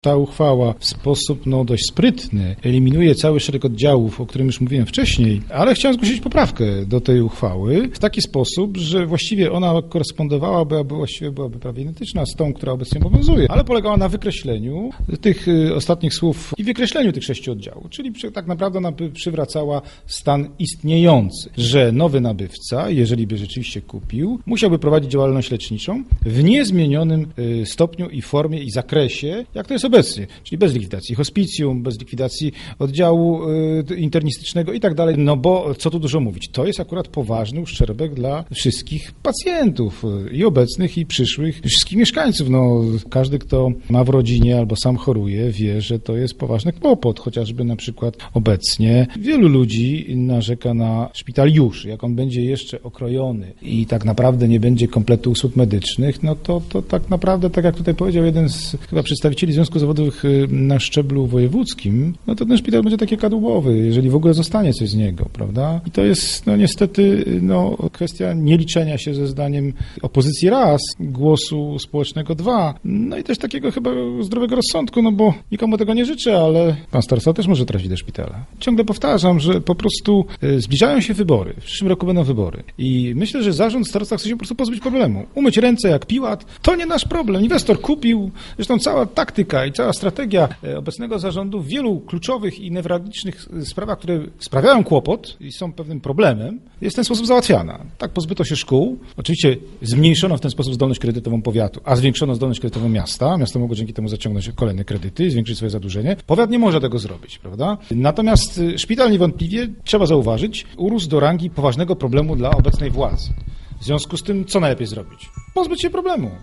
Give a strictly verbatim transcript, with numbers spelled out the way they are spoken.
Ta uchwała w sposób no, dość sprytny eliminuje cały szereg oddziałów, o którym już mówiłem wcześniej, ale chciałem zgłosić poprawkę do tej uchwały w taki sposób, że właściwie ona korespondowałaby, albo właściwie byłaby prawie identyczna z tą, która obecnie obowiązuje, ale polegała na wykreśleniu tych y, ostatnich słów i wykreśleniu tych sześciu oddziałów, czyli przy, tak naprawdę ona by przywracała stan istniejący, że nowy nabywca, jeżeli by rzeczywiście kupił, musiałby prowadzić działalność leczniczą w niezmienionym y, stopniu i formie i zakresie, jak to jest obecnie, czyli bez likwidacji hospicjum, bez likwidacji oddziału y, internistycznego i tak dalej, no bo co tu dużo mówić, to jest akurat poważny uszczerbek dla wszystkich pacjentów y, i obecnych, i przyszłych, i wszystkich mieszkańców. No, każdy, kto ma w rodzinie albo sam choruje, wie, że to jest poważny kłopot, chociażby na przykład obecnie wielu ludzi narzeka na szpital już, jak on będzie jeszcze okrojony i tak naprawdę nie będzie kompletu usług medycznych, no to, to tak naprawdę, tak jak tutaj powiedział jeden z chyba przedstawicieli Związku Zawodowych na szczeblu wojewódzkim, no to ten szpital będzie taki kadłubowy, jeżeli w ogóle zostanie coś z niego, prawda? I to jest no niestety no, kwestia nieliczenia się ze zdaniem opozycji raz, głosu społecznego dwa, no i też takiego chyba zdrowego rozsądku, no bo nikomu tego nie życzę, ale pan starosta też może trafić do szpitala. Ciągle powtarzam, że po prostu zbliżają się wybory, w przyszłym roku będą wybory i myślę, że zarząd starostwa chce się po prostu pozbyć problemu. Umyć ręce jak Piłat, to nie nasz problem. Inwestor kupił, zresztą cała taktyka i cała strategia obecnego zarządu w wielu kluczowych i newralgicznych sprawach, które sprawiają kłopot i są pewnym problemem, jest w ten sposób załatwiana. Tak pozbyto się szkół, oczywiście zmniejszono w ten sposób zdolność kredytową powiatu, a zwiększono zdolność kredytową miasta. Miasto mogło dzięki temu zaciągnąć kolejne kredyty i zwiększyć swoje zadłużenie. Powiat nie może tego zrobić, prawda? Natomiast szpital niewątpliwie, trzeba zauważyć, urósł do rangi poważnego problemu dla obecnej władzy. W związku z tym, co najlepiej zrobić? Pozbyć się problemu.